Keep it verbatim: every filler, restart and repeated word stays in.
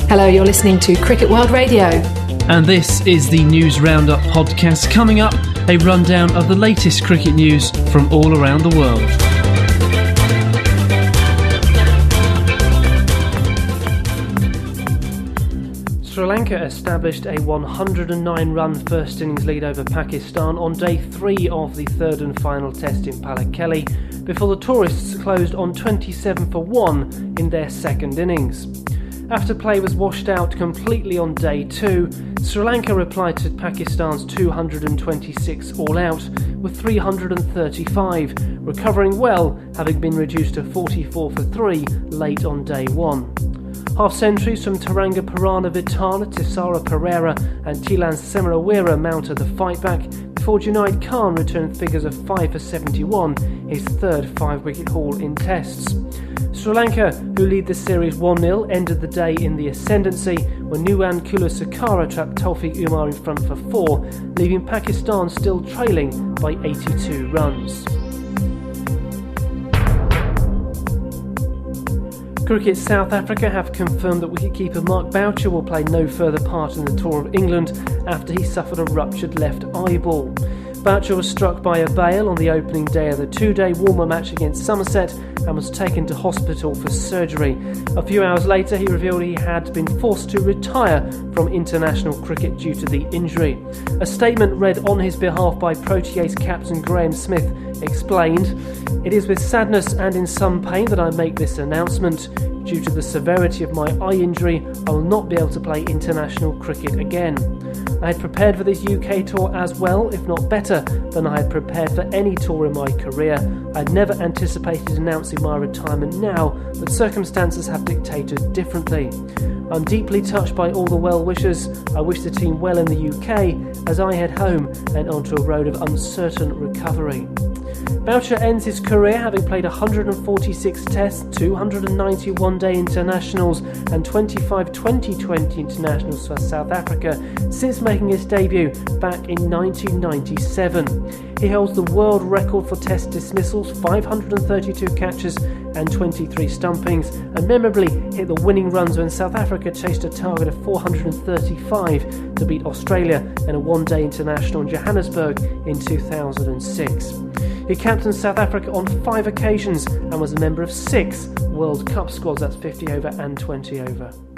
Hello, you're listening to Cricket World Radio. And this is the News Roundup podcast. Coming up, a rundown of the latest cricket news from all around the world. Sri Lanka established a one hundred nine run first innings lead over Pakistan on day three of the third and final test in Pallekele, before the tourists closed on twenty-seven for one in their second innings. After play was washed out completely on day two, Sri Lanka replied to Pakistan's two hundred twenty-six all-out with three hundred thirty-five, recovering well, having been reduced to forty-four for three late on day one. Half-centuries from Taranga Purana-Vitana, Tisara Pereira and Tilan Semarawira mounted the fight-back before Junaid Khan returned figures of five for seventy-one, his third five-wicket haul in tests. Sri Lanka, who lead the series one nil, ended the day in the ascendancy when Nuwan Kulasakara trapped Taufiq Umar in front for four, leaving Pakistan still trailing by eighty-two runs. Cricket South Africa have confirmed that wicketkeeper Mark Boucher will play no further part in the Tour of England after he suffered a ruptured left eyeball. Boucher was struck by a bail on the opening day of the two-day warmer match against Somerset and was taken to hospital for surgery. A few hours later, he revealed he had been forced to retire from international cricket due to the injury. A statement read on his behalf by Proteas captain Graham Smith explained, "It is with sadness and in some pain that I make this announcement. Due to the severity of my eye injury, I will not be able to play international cricket again. I had prepared for this U K tour as well, if not better, than I had prepared for any tour in my career. I had never anticipated announcing my retirement now, but circumstances have dictated differently. I'm deeply touched by all the well wishers. I wish the team well in the U K as I head home and onto a road of uncertain recovery." Boucher ends his career having played one hundred forty-six tests, two hundred ninety one-day internationals and twenty-five twenty twenty internationals for South Africa since making his debut back in nineteen ninety-seven. He holds the world record for test dismissals, five hundred thirty-two catches and twenty-three stumpings, and memorably hit the winning runs when South Africa chased a target of four hundred thirty-five to beat Australia in a one-day international in Johannesburg in two thousand six. He captained South Africa on five occasions and was a member of six World Cup squads, that's fifty over and twenty over.